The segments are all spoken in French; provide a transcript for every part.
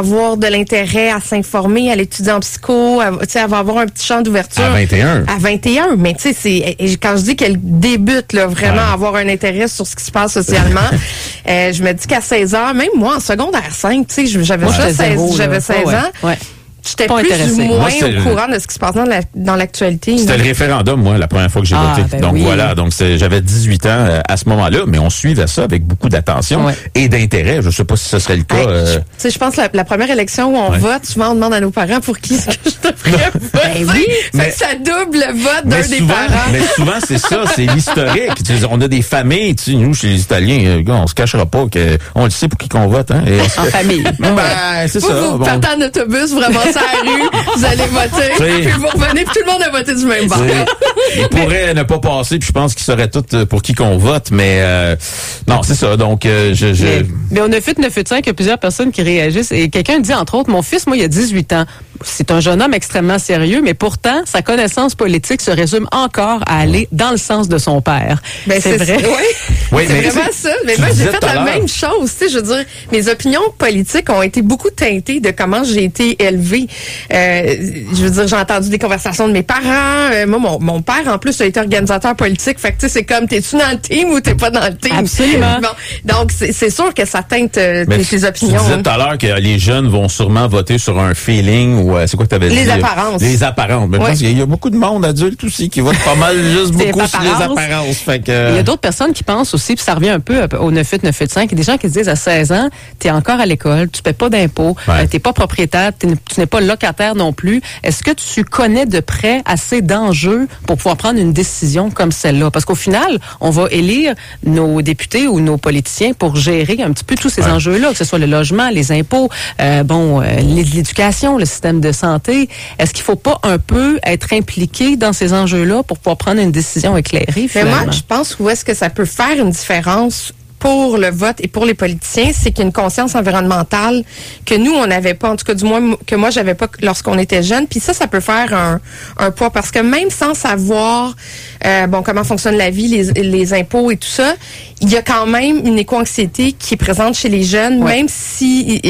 avoir de l'intérêt à s'informer, à l'étudier en psycho, elle va avoir un petit champ d'ouverture. À 21. À 21. Mais tu sais, quand je dis qu'elle débute là, vraiment à avoir un intérêt sur ce qui se passe socialement, je me dis qu'à 16 ans, même moi en secondaire 5, tu sais, j'avais 16 ans. Ouais. J'étais plus ou moins au courant de ce qui se passe dans l'actualité. C'était le référendum, moi, la première fois que j'ai voté. Ben donc oui. voilà, donc j'avais 18 ans à ce moment-là, mais on suivait ça avec beaucoup d'attention et d'intérêt. Je sais pas si ce serait le cas. Tu sais, je pense que la première élection où on vote, souvent on demande à nos parents pour qui est-ce que je devrais voter. Oui, mais ça double le vote d'un des parents. Mais souvent, c'est ça, c'est l'historique. Tu sais, on a des familles, tu sais, nous, chez les Italiens, on se cachera pas qu'on le sait pour qui qu'on vote. Hein, en famille. C'est ça. Vous partez en autobus, vraiment à la rue, vous allez voter, puis vous revenez, puis tout le monde a voté du même bord. Ils pourraient ne pas passer, puis je pense qu'ils sauraient tous pour qui qu'on vote, mais non, c'est ça. Donc, Mais on a fait 9-5, il y a plusieurs personnes qui réagissent, et quelqu'un dit, entre autres, mon fils, moi, il a 18 ans. C'est un jeune homme extrêmement sérieux, mais pourtant, sa connaissance politique se résume encore à aller dans le sens de son père. Ben, c'est vrai. Oui, c'est vraiment ça. Mais moi, j'ai fait la même chose. Tu sais, je veux dire, mes opinions politiques ont été beaucoup teintées de comment j'ai été élevée. Je veux dire, j'ai entendu des conversations de mes parents. Moi, mon père, en plus, a été organisateur politique. Fait que, tu sais, c'est comme, t'es-tu dans le team ou t'es pas dans le team? Absolument. Bon, donc, c'est sûr que ça teinte tes opinions. Tu disais tout à l'heure que les jeunes vont sûrement voter sur un feeling ou c'est quoi que t'avais dit? Les apparences. Les apparences. Mais je pense qu'il y a beaucoup de monde adulte aussi qui vote pas mal juste beaucoup sur les apparences. Fait que... Il y a d'autres personnes qui pensent aussi, puis ça revient un peu au 9-8, 9-8-5, il y a des gens qui se disent à 16 ans, t'es encore à l'école, tu paies pas d'impôts, t'es pas propriétaire, tu n'es pas locataire non plus. Est-ce que tu connais de près assez d'enjeux pour pouvoir prendre une décision comme celle-là? Parce qu'au final, on va élire nos députés ou nos politiciens pour gérer un petit peu tous ces enjeux-là, que ce soit le logement, les impôts, l'éducation, le système de santé. Est-ce qu'il faut pas un peu être impliqué dans ces enjeux-là pour pouvoir prendre une décision éclairée, finalement? Mais moi, je pense où est-ce que ça peut faire une différence pour le vote et pour les politiciens, c'est qu'il y a une conscience environnementale que nous, on n'avait pas, en tout cas du moins que moi, j'avais pas lorsqu'on était jeune. Puis ça peut faire un poids parce que même sans savoir comment fonctionne la vie, les impôts et tout ça, il y a quand même une éco-anxiété qui est présente chez les jeunes, même si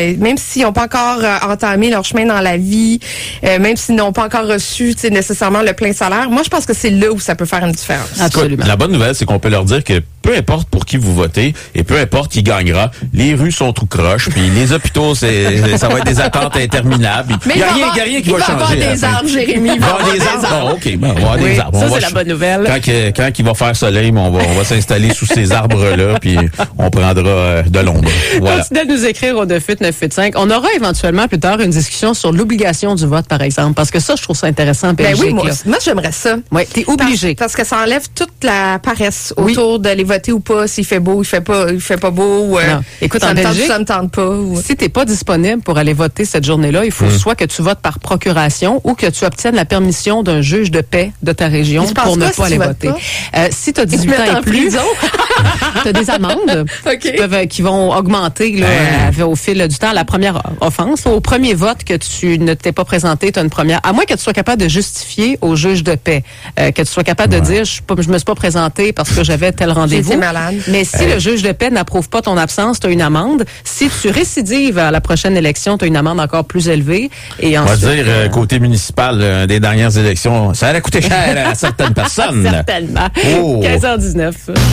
ils n'ont pas encore entamé leur chemin dans la vie, même s'ils n'ont pas encore reçu nécessairement le plein salaire. Moi, je pense que c'est là où ça peut faire une différence. Absolument. La bonne nouvelle, c'est qu'on peut leur dire que peu importe pour qui vous votez et peu importe qui gagnera, les rues sont tout croches, puis les hôpitaux, ça va être des attentes interminables. Mais il y a rien qui va changer. Il va y avoir des arbres, Jérémy. Il va y avoir des arbres. OK, on va avoir des arbres. Ça, c'est la bonne nouvelle. Quand il va faire soleil, on va s'installer sous ces arbres-là, puis on prendra de l'ombre. Voilà. Continuez de nous écrire au 9-8, 9-8-5. On aura éventuellement plus tard une discussion sur l'obligation du vote, par exemple, parce que ça, je trouve ça intéressant. Ben oui, moi j'aimerais ça. Oui, t'es obligé. Parce que ça enlève toute la paresse autour de les voter ou pas, s'il fait beau, il fait pas beau. Écoute, ça en Belgique, ça me tente pas. Si t'es pas disponible pour aller voter cette journée-là, il faut soit que tu votes par procuration ou que tu obtiennes la permission d'un juge de paix de ta région pour ne pas aller voter. Si tu as 18 ans et plus, tu as des amendes qui vont augmenter au fil du temps. La première offense, au premier vote que tu ne t'es pas présenté, tu as une première. À moins que tu sois capable de justifier au juge de paix, que tu sois capable de dire je me suis pas présenté parce que j'avais tel rendez-vous. J'étais malade. Mais si le juge de paix n'approuve pas ton absence, tu as une amende. Si tu récidives à la prochaine élection, tu as une amende encore plus élevée. Et ensuite, on va dire, côté municipal, des dernières élections, ça a coûté cher à certaines personnes. Certainement. 15h19.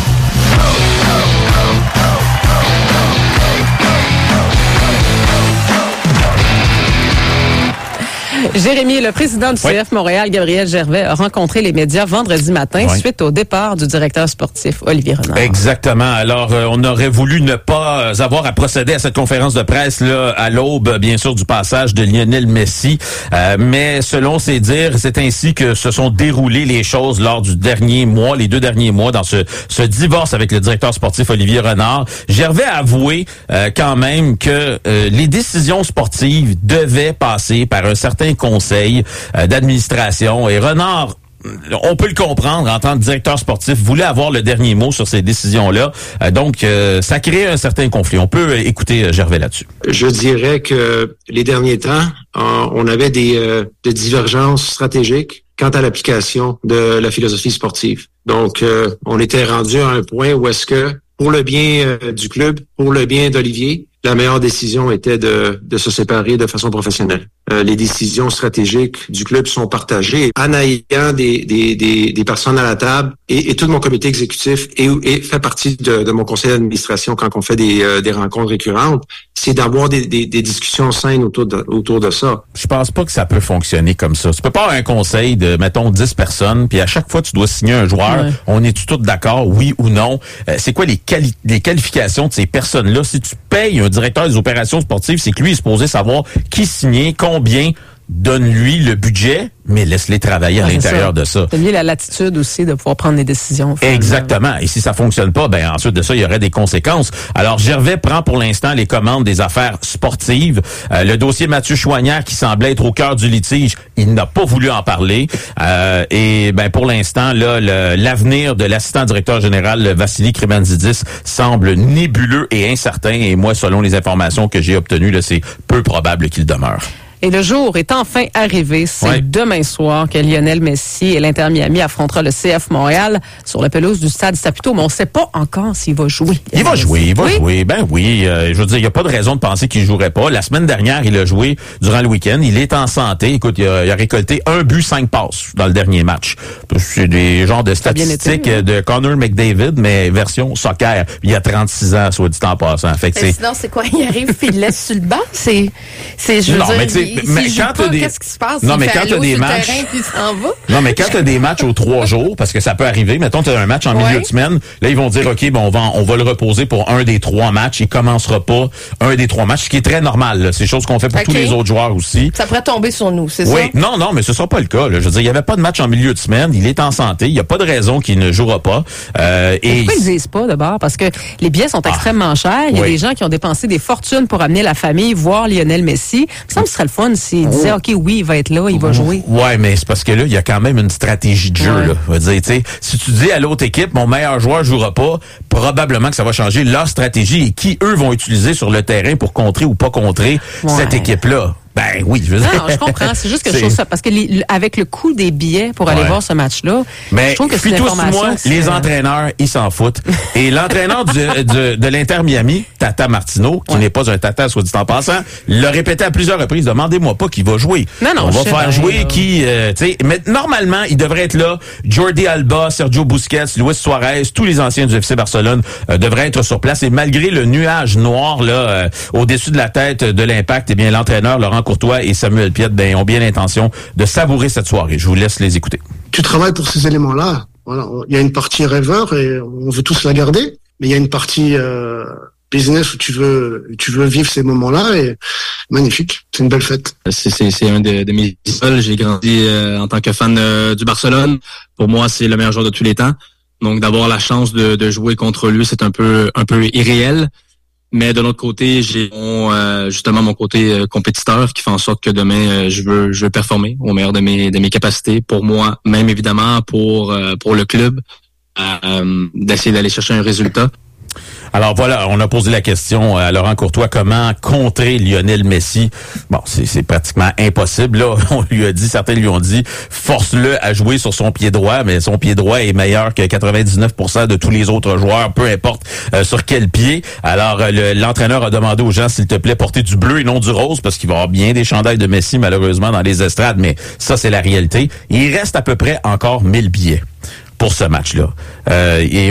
Jérémy, le président du CF Montréal, Gabriel Gervais, a rencontré les médias vendredi matin suite au départ du directeur sportif Olivier Renard. Exactement. Alors, on aurait voulu ne pas avoir à procéder à cette conférence de presse là à l'aube, bien sûr, du passage de Lionel Messi. Mais selon ses dires, c'est ainsi que se sont déroulées les choses lors du les 2 derniers mois dans ce divorce avec le directeur sportif Olivier Renard. Gervais a avoué quand même que les décisions sportives devaient passer par un certain conseil d'administration et Renard, on peut le comprendre, en tant que directeur sportif, voulait avoir le dernier mot sur ces décisions-là. Donc, ça crée un certain conflit. On peut écouter Gervais là-dessus. Je dirais que les derniers temps, on avait des divergences stratégiques quant à l'application de la philosophie sportive. Donc, on était rendu à un point où est-ce que, pour le bien du club, pour le bien d'Olivier, la meilleure décision était de se séparer de façon professionnelle. Les décisions stratégiques du club sont partagées en ayant des personnes à la table et tout mon comité exécutif et fait partie de mon conseil d'administration quand on fait des rencontres récurrentes. C'est d'avoir des discussions saines autour de ça. Je pense pas que ça peut fonctionner comme ça. Tu peux pas avoir un conseil de, mettons, 10 personnes, puis à chaque fois, tu dois signer un joueur. Ouais. On est tous d'accord, oui ou non? C'est quoi les qualifications de ces personnes-là? Si tu payes un directeur des opérations sportives, c'est que lui est supposé savoir qui signer, combien, donne-lui le budget, mais laisse-les travailler à l'intérieur de ça. Donne-lui la latitude aussi de pouvoir prendre des décisions. Finalement. Exactement. Et si ça fonctionne pas, ben ensuite de ça, il y aurait des conséquences. Alors, Gervais prend pour l'instant les commandes des affaires sportives. Le dossier Mathieu Choignard, qui semblait être au cœur du litige, il n'a pas voulu en parler. Et ben pour l'instant, là, l'avenir de l'assistant directeur général Vassili Krimanzidis semble nébuleux et incertain. Et moi, selon les informations que j'ai obtenues, là, c'est peu probable qu'il demeure. Et le jour est enfin arrivé. C'est demain soir que Lionel Messi et l'Inter Miami affrontera le CF Montréal sur la pelouse du Stade Saputo. Mais on ne sait pas encore s'il va jouer. Il va jouer. Ben oui. Je veux dire, il n'y a pas de raison de penser qu'il ne jouerait pas. La semaine dernière, il a joué durant le week-end. Il est en santé. Écoute, il a récolté 1 but, 5 passes dans le dernier match. C'est des genres de statistiques de Connor McDavid, mais version soccer. Il y a 36 ans, soit dit en passant. Fait que sinon, c'est quoi? Il arrive puis il laisse sur le banc? Mais quand t'as qu'est-ce qui se passe? Non, mais quand t'as des matchs. Non, mais quand t'as des matchs aux 3 jours, parce que ça peut arriver, mettons, t'as un match en milieu de semaine, là, ils vont dire, OK, bon, on va le reposer pour un des 3 matchs. Il commencera pas un des 3 matchs, ce qui est très normal, là. C'est chose qu'on fait pour tous les autres joueurs aussi. Ça pourrait tomber sur nous, c'est ça? Oui. Non, mais ce sera pas le cas, là. Je veux dire, il y avait pas de match en milieu de semaine. Il est en santé. Il y a pas de raison qu'il ne jouera pas. Pourquoi ils le disent pas, d'abord? Parce que les billets sont extrêmement chers. Il y a des gens qui ont dépensé des fortunes pour amener la famille voir Lionel Messi. Ça me serait le fun s'il disait, OK, oui, il va être là, il va jouer. Ouais, mais c'est parce que là, il y a quand même une stratégie de jeu, là. Je veux dire, tu sais, si tu dis à l'autre équipe, mon meilleur joueur jouera pas, probablement que ça va changer leur stratégie et qui, eux, vont utiliser sur le terrain pour contrer ou pas contrer cette équipe-là. Ben oui, je veux dire. Non, je comprends. C'est juste que je trouve ça. Parce que avec le coût des billets pour aller voir ce match-là, mais je trouve que c'est une information. Les entraîneurs, ils s'en foutent. Et l'entraîneur de l'Inter Miami, Tata Martino, qui n'est pas un tata, soit dit en passant, l'a répété à plusieurs reprises. Demandez-moi pas qui va jouer. Non, on va faire jouer qui, tu sais. Mais normalement, il devrait être là. Jordi Alba, Sergio Busquets, Luis Suarez, tous les anciens du FC Barcelone devraient être sur place. Et malgré le nuage noir là au-dessus de la tête de l'Impact, eh bien l'entraîneur Laurent Courtois et Samuel Piette ont bien l'intention de savourer cette soirée. Je vous laisse les écouter. Tu travailles pour ces éléments-là. Voilà. Il y a une partie rêveur et on veut tous la garder, mais il y a une partie business où tu veux vivre ces moments-là et magnifique. C'est une belle fête. C'est un de mes idoles. J'ai grandi en tant que fan du Barcelone. Pour moi, c'est le meilleur joueur de tous les temps. Donc d'avoir la chance de jouer contre lui, c'est un peu irréel. Mais de l'autre côté, j'ai justement mon côté compétiteur qui fait en sorte que demain je veux performer au meilleur de mes capacités pour moi, même évidemment pour le club, d'essayer d'aller chercher un résultat. Alors voilà, on a posé la question à Laurent Courtois, comment contrer Lionel Messi? Bon, c'est pratiquement impossible. Là, certains lui ont dit, force-le à jouer sur son pied droit, mais son pied droit est meilleur que 99% de tous les autres joueurs, peu importe sur quel pied. Alors, l'entraîneur a demandé aux gens, s'il te plaît, porter du bleu et non du rose, parce qu'il va y avoir bien des chandails de Messi, malheureusement, dans les estrades, mais ça, c'est la réalité. Et il reste à peu près encore 1000 billets pour ce match-là. Et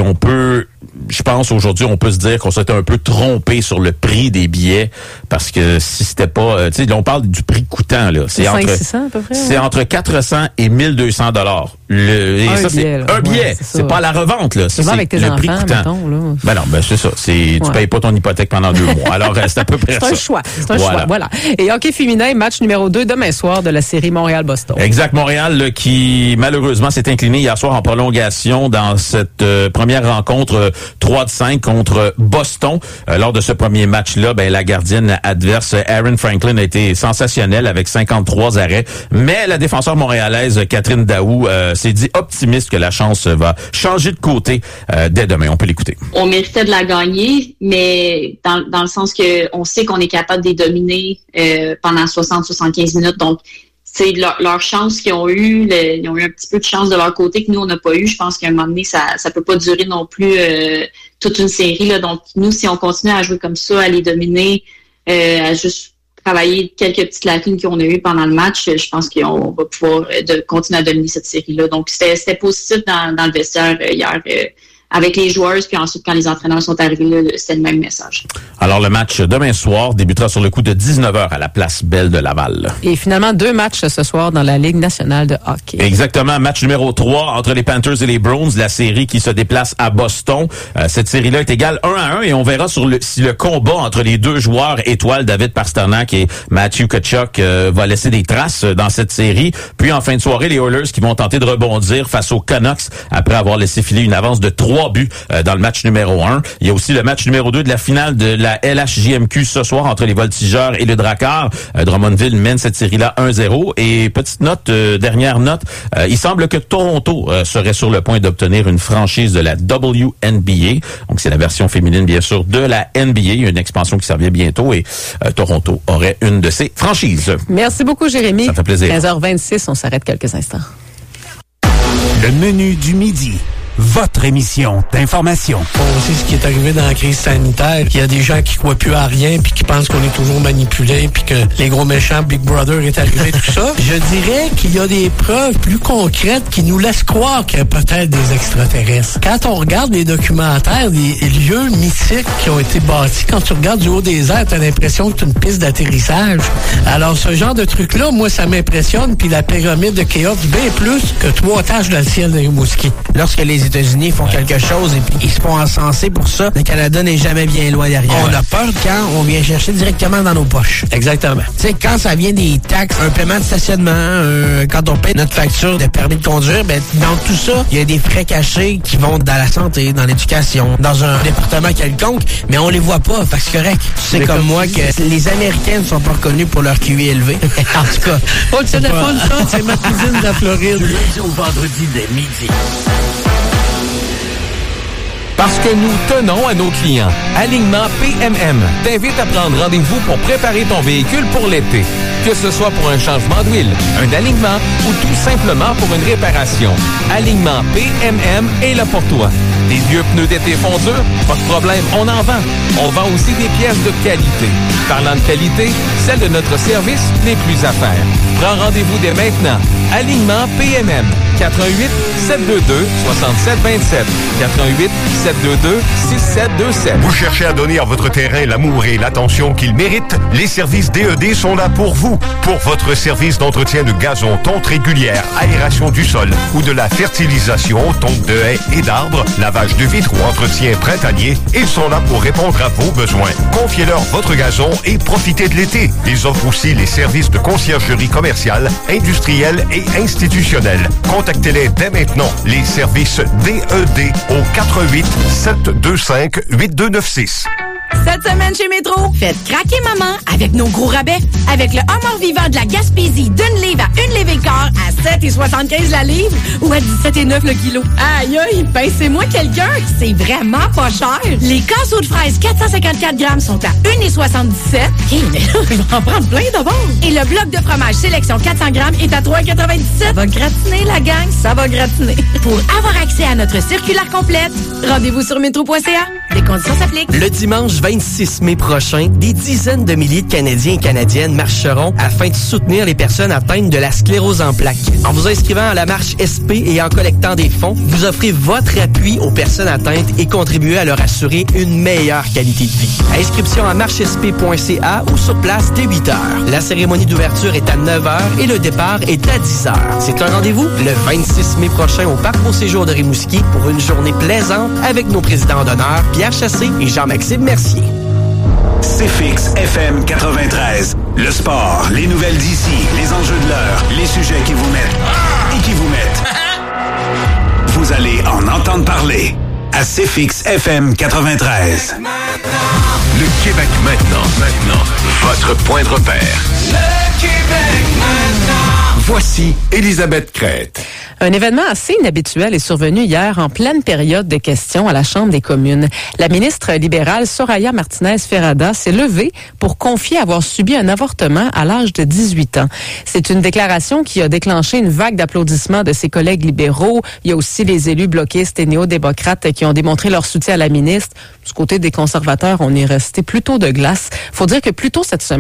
je pense aujourd'hui, on peut se dire qu'on s'était un peu trompé sur le prix des billets parce que si c'était pas, tu sais, là on parle du prix coûtant là, c'est entre 500 à peu près. C'est entre 400 et 1 200 $. Un billet. C'est pas à la revente là, c'est avec tes le enfants, prix coûtant. Mettons, là. Ben non, ben c'est ça, tu payes pas ton hypothèque pendant 2 mois. Alors c'est à peu près ça. C'est un choix. Voilà. Et hockey féminin, match numéro 2 demain soir de la série Montréal-Boston. Exact, Montréal là, qui malheureusement s'est incliné hier soir en prolongation dans cette première rencontre 3-5 contre Boston. Lors de ce premier match-là, la gardienne adverse, Aaron Franklin, a été sensationnelle avec 53 arrêts. Mais la défenseur montréalaise, Catherine Daou, s'est dit optimiste que la chance va changer de côté dès demain. On peut l'écouter. On méritait de la gagner, mais dans le sens que on sait qu'on est capable de les dominer pendant 60-75 minutes. Donc, leur chance qu'ils ont eu, ils ont eu un petit peu de chance de leur côté que nous, on n'a pas eu. Je pense qu'à un moment donné, ça peut pas durer non plus toute une série. Là. Donc, nous, si on continue à jouer comme ça, à les dominer, à juste travailler quelques petites lacunes qu'on a eues pendant le match, je pense qu'on va pouvoir continuer à dominer cette série-là. Donc, c'était positif dans le vestiaire hier. Avec les joueurs, puis ensuite, quand les entraîneurs sont arrivés, là, c'était le même message. Alors, le match demain soir débutera sur le coup de 19h à la place Belle de Laval. Et finalement, 2 matchs ce soir dans la Ligue nationale de hockey. Exactement. Match numéro 3 entre les Panthers et les Browns, la série qui se déplace à Boston. Cette série-là est égale 1-1 et on verra si le combat entre les 2 joueurs étoiles, David Pastrnak et Matthew Tkachuk, va laisser des traces dans cette série. Puis, en fin de soirée, les Oilers qui vont tenter de rebondir face aux Canucks après avoir laissé filer une avance de 3 buts dans le match numéro 1. Il y a aussi le match numéro 2 de la finale de la LHJMQ ce soir entre les Voltigeurs et le Drakkar. Drummondville mène cette série-là 1-0. Et petite note, dernière note, il semble que Toronto serait sur le point d'obtenir une franchise de la WNBA. Donc c'est la version féminine, bien sûr, de la NBA. Il y a une expansion qui s'en vient bientôt et Toronto aurait une de ses franchises. Merci beaucoup, Jérémy. Ça fait plaisir. 15h26, on s'arrête quelques instants. Le menu du midi. Votre émission d'information. On sait ce qui est arrivé dans la crise sanitaire. Il y a des gens qui croient plus à rien puis qui pensent qu'on est toujours manipulé puis que les gros méchants Big Brother est arrivé, tout ça. Je dirais qu'il y a des preuves plus concrètes qui nous laissent croire qu'il y a peut-être des extraterrestres. Quand on regarde les documentaires, les lieux mythiques qui ont été bâtis, quand tu regardes du haut des airs, t'as l'impression que c'est une piste d'atterrissage. Alors, ce genre de truc-là, moi, ça m'impressionne. Puis la pyramide de Khéops, bien plus que 3 taches dans le ciel de Rimouski. Lorsque les États-Unis font quelque chose et puis ils se font encenser pour ça, le Canada n'est jamais bien loin derrière. On a peur quand on vient chercher directement dans nos poches. Exactement. Tu sais, quand ça vient des taxes, un paiement de stationnement, quand on paye notre facture de permis de conduire, ben dans tout ça, il y a des frais cachés qui vont dans la santé, dans l'éducation, dans un département quelconque, mais on les voit pas, fait que c'est correct. Tu sais comme moi que les Américains ne sont pas reconnus pour leur QI élevé. En tout cas. Oh, tu téléphone ça, c'est ma cousine de la Floride. Du lundi au vendredi dès midi. Parce que nous tenons à nos clients. Alignement PMM t'invite à prendre rendez-vous pour préparer ton véhicule pour l'été. Que ce soit pour un changement d'huile, un alignement ou tout simplement pour une réparation. Alignement PMM est là pour toi. Des vieux pneus d'été font dur? Pas de problème, on en vend. On vend aussi des pièces de qualité. Parlant de qualité, celle de notre service n'est plus à faire. Prends rendez-vous dès maintenant. Alignement PMM. 88 722 6727. 88 722 6727. Vous cherchez à donner à votre terrain l'amour et l'attention qu'il mérite? Les services DED sont là pour vous. Pour votre service d'entretien de gazon, tonte régulière, aération du sol ou de la fertilisation, tonte de haies et d'arbres, lavage de vitres ou entretien printanier, ils sont là pour répondre à vos besoins. Confiez-leur votre gazon et profitez de l'été. Ils offrent aussi les services de conciergerie commerciale, industrielle et institutionnelle. Contactez-les dès maintenant. Les services DED au 88 725 8296. Cette semaine chez Métro, faites craquer maman avec nos gros rabais. Avec le homard vivant de la Gaspésie d'une livre à une livre et quart à 7,75 la livre ou à 17,9 le kilo. Aïe aïe, ben c'est moi quelqu'un. C'est vraiment pas cher. Les casseaux de fraises 454 grammes sont à 1,77. Hé, mais là, je vais en prendre plein d'abord. Et le bloc de fromage sélection 400 grammes est à 3,97. Ça va gratiner la gang, ça va gratiner. Pour avoir accès à notre circulaire complète, rendez-vous sur métro.ca. Des conditions s'appliquent. Le dimanche 26 mai prochain, des dizaines de milliers de Canadiens et Canadiennes marcheront afin de soutenir les personnes atteintes de la sclérose en plaques. En vous inscrivant à la marche SP et en collectant des fonds, vous offrez votre appui aux personnes atteintes et contribuez à leur assurer une meilleure qualité de vie. Inscription à marchesp.ca ou sur place dès 8 heures. La cérémonie d'ouverture est à 9 heures et le départ est à 10 heures. C'est un rendez-vous le 26 mai prochain au Parc Beau Séjour de Rimouski pour une journée plaisante avec nos présidents d'honneur Pierre Chassé et Jean-Maxime Mercier. CFX FM 93. Le sport, les nouvelles d'ici, les enjeux de l'heure, les sujets qui vous mettent et qui vous mettent. Vous allez en entendre parler à CFX FM 93. Le Québec maintenant. Votre point de repère. Le Québec maintenant. Voici Elisabeth Crête. Un événement assez inhabituel est survenu hier en pleine période de questions à la Chambre des communes. La ministre libérale Soraya Martinez-Ferrada s'est levée pour confier avoir subi un avortement à l'âge de 18 ans. C'est une déclaration qui a déclenché une vague d'applaudissements de ses collègues libéraux. Il y a aussi les élus bloquistes et néo-démocrates qui ont démontré leur soutien à la ministre. Du côté des conservateurs, on est resté plutôt de glace. Faut dire que plus tôt cette semaine,